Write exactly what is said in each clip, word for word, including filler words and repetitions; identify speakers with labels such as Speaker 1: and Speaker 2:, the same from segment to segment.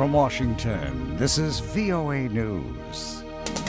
Speaker 1: from Washington, this is V O A News.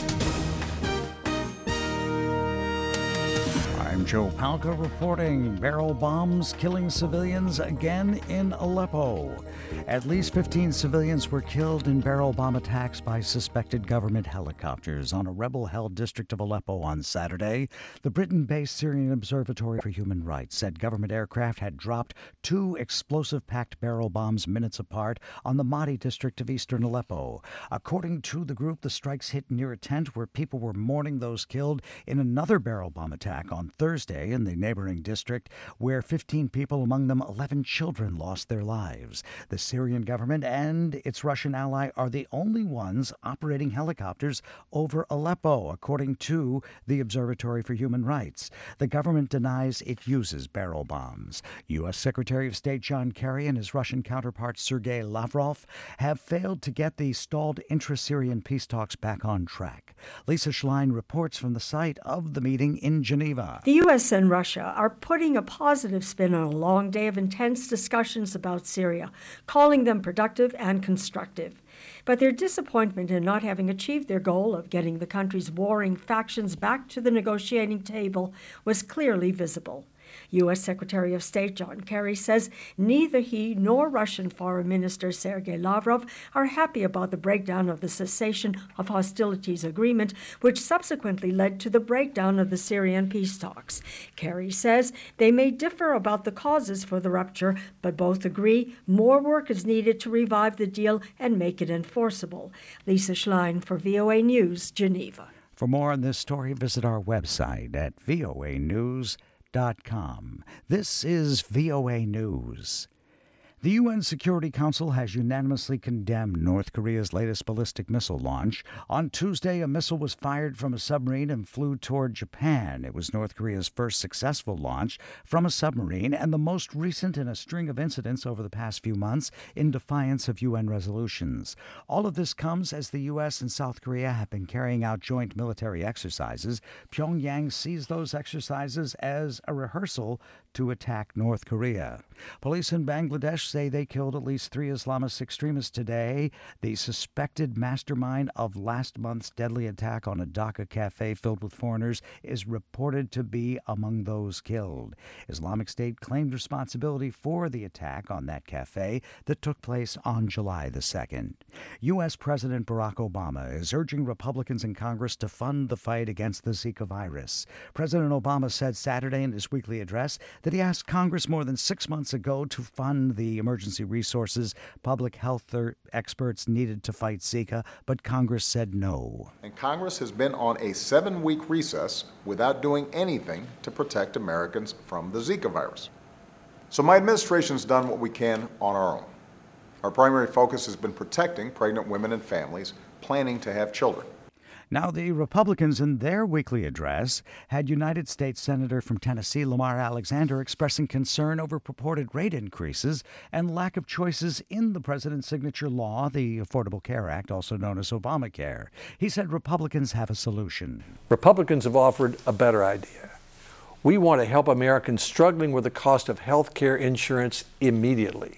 Speaker 1: I'm Joe Palca reporting barrel bombs killing civilians again in Aleppo. At least fifteen civilians were killed in barrel bomb attacks by suspected government helicopters on a rebel-held district of Aleppo on Saturday. The Britain-based Syrian Observatory for Human Rights said government aircraft had dropped two explosive-packed barrel bombs minutes apart on the Mahdi district of eastern Aleppo. According to the group, the strikes hit near a tent where people were mourning those killed in another barrel bomb attack on Thursday in the neighboring district, where fifteen people, among them eleven children, lost their lives. The Syrian government and its Russian ally are the only ones operating helicopters over Aleppo, according to the Observatory for Human Rights. The government denies it uses barrel bombs. U S. Secretary of State John Kerry and his Russian counterpart Sergei Lavrov have failed to get the stalled intra-Syrian peace talks back on track. Lisa Schlein reports from the site of the meeting in Geneva.
Speaker 2: The U S and Russia are putting a positive spin on a long day of intense discussions about Syria, calling them productive and constructive. But their disappointment in not having achieved their goal of getting the country's warring factions back to the negotiating table was clearly visible. U S. Secretary of State John Kerry says neither he nor Russian Foreign Minister Sergei Lavrov are happy about the breakdown of the cessation of hostilities agreement, which subsequently led to the breakdown of the Syrian peace talks. Kerry says they may differ about the causes for the rupture, but both agree more work is needed to revive the deal and make it enforceable. Lisa Schlein for V O A News, Geneva.
Speaker 1: For more on this story, visit our website at V O A news dot com. This is V O A News. The U N Security Council has unanimously condemned North Korea's latest ballistic missile launch. On Tuesday, a missile was fired from a submarine and flew toward Japan. It was North Korea's first successful launch from a submarine and the most recent in a string of incidents over the past few months in defiance of U N resolutions. All of this comes as the U S and South Korea have been carrying out joint military exercises. Pyongyang sees those exercises as a rehearsal to attack North Korea. Police in Bangladesh say they killed at least three Islamist extremists today. The suspected mastermind of last month's deadly attack on a Dhaka cafe filled with foreigners is reported to be among those killed. Islamic State claimed responsibility for the attack on that cafe that took place on July the second. U S. President Barack Obama is urging Republicans in Congress to fund the fight against the Zika virus. President Obama said Saturday in his weekly address that he asked Congress more than six months ago to fund the emergency resources public health experts needed to fight Zika, but Congress said no.
Speaker 3: And Congress has been on a seven-week recess without doing anything to protect Americans from the Zika virus. So my administration's done what we can on our own. Our primary focus has been protecting pregnant women and families planning to have children.
Speaker 1: Now, the Republicans in their weekly address had United States Senator from Tennessee Lamar Alexander expressing concern over purported rate increases and lack of choices in the president's signature law, the Affordable Care Act, also known as Obamacare. He said Republicans have a solution.
Speaker 4: Republicans have offered a better idea. We want to help Americans struggling with the cost of health care insurance immediately.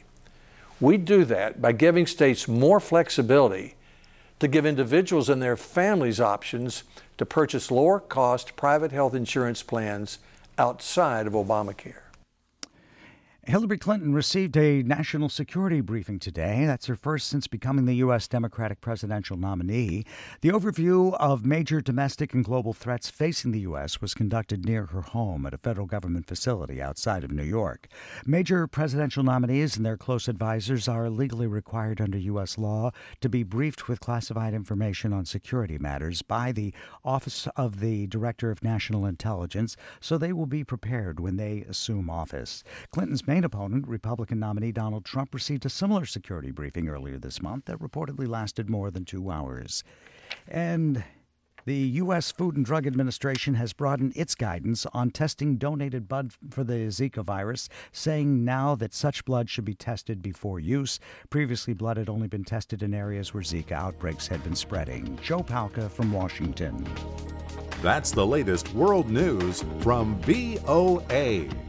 Speaker 4: We do that by giving states more flexibility to give individuals and their families options to purchase lower-cost private health insurance plans outside of Obamacare.
Speaker 1: Hillary Clinton received a national security briefing today. That's her first since becoming the U S. Democratic presidential nominee. The overview of major domestic and global threats facing the U S was conducted near her home at a federal government facility outside of New York. Major presidential nominees and their close advisors are legally required under U S law to be briefed with classified information on security matters by the Office of the Director of National Intelligence, so they will be prepared when they assume office. Clinton's main opponent, Republican nominee Donald Trump, received a similar security briefing earlier this month that reportedly lasted more than two hours. And the U S. Food and Drug Administration has broadened its guidance on testing donated blood for the Zika virus, saying now that such blood should be tested before use. Previously, blood had only been tested in areas where Zika outbreaks had been spreading. Joe Palca from Washington.
Speaker 5: That's the latest world news from V O A.